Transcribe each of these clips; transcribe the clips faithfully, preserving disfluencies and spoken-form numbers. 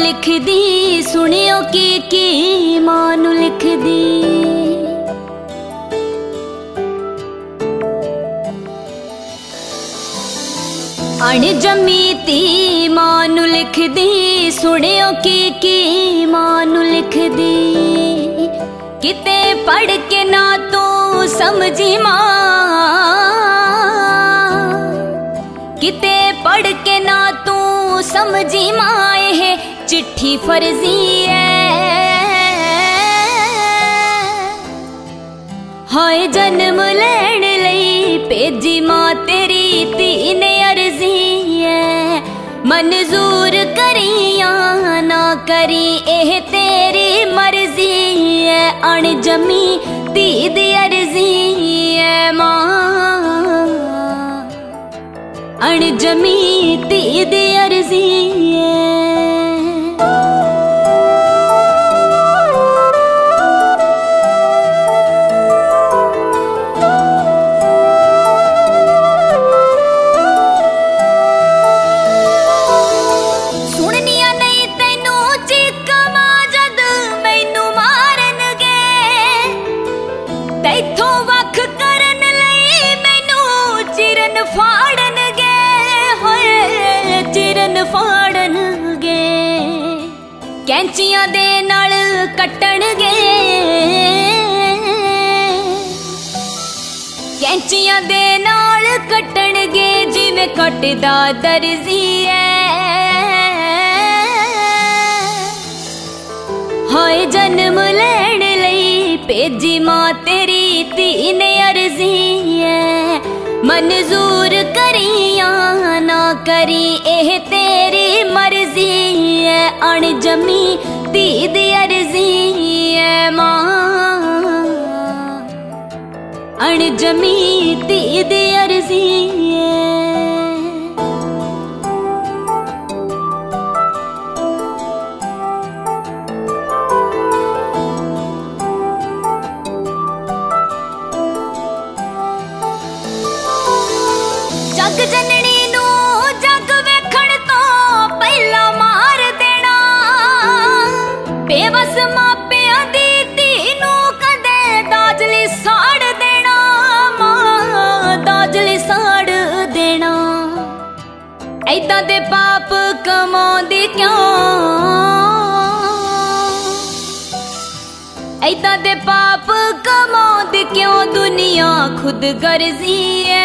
लिख दी, सुनियो की की मां नू लिख दी। अणजमी धी मां नू लिख दी, सुनियो की की मां नू लिख दी। किते पढ़ के ना तू समझी मां, किते पढ़ के ना तू समझी मां, यह चिट्ठी फर्जी है। हाय जन्म लैण लई भेजी मां तेरी धी ने अर्जी है। मंजूर करिया ना करी एह तेरी मर्जी है। अणजमी धी दी अर्जी है मां, अणजमी धी दी अर्जी है। तैथों वख करन लई मैनू चिरन फाड़न गे, होए चिरन फाड़न गे। कैंचियां दे नाल कट्टण गे, कैंचियां दे नाल कट्टण गे, जिवें कटदा दर्जी है। हाय जन्म लैण लई भेजी मां तेरी धी ने अर्जी है। मंजूर करिया ना करी एह तेरी मर्जी है। अणजमी धी दी अर्जी है मां, अणजमी धी दी अर्जी है। जग जननी नू जग वेखण तो पहला मार देना, बेवस मापिया दी धी नू कदे दाजली साड़ देना, मां दाजली साड़ देना। ऐदां दे पाप कमाउंदी क्यों, ऐदां दे पाप कमाउंदी क्यों, दुनिया खुद गर्जी है।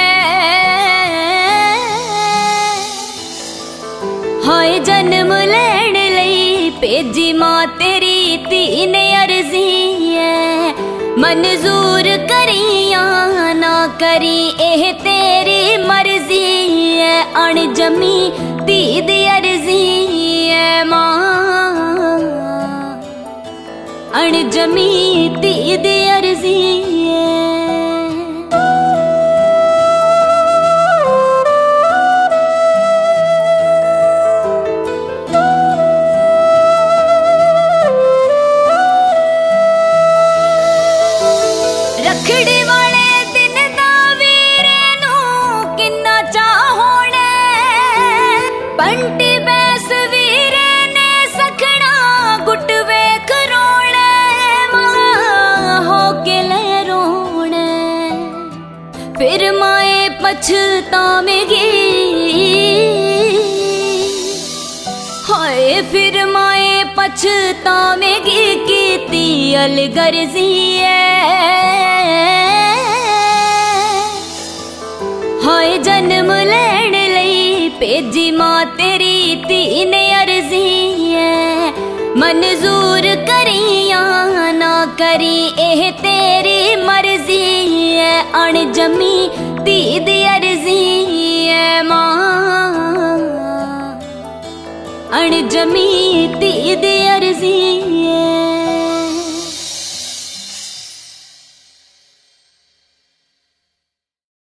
हाय जन्म लैण लई भेजी मां तेरी धी ने अर्जी है। मंजूर करिया ना करी एह तेरी मर्जी है। अणजमी धी दी अर्जी है मां, अणजमी धी दी अर्जी है। रखड़ी वाले दिन दा वीरे नू किन्ना चाह होना, बंटी बैस वीरे ने सखना गुट वेख रोना, मां हो के ले रोना। फिर माए पछतावेगी, हाय फिर माए पछतावेगी, कीती अलगर्जी है। हाय जन्म लैण लई भेजी मां तेरी धी ने अर्जी है। मंजूर करिया ना करी एह तेरी मर्जी है। अणजमी धी दी अर्जी है मां, अणजमी धी दी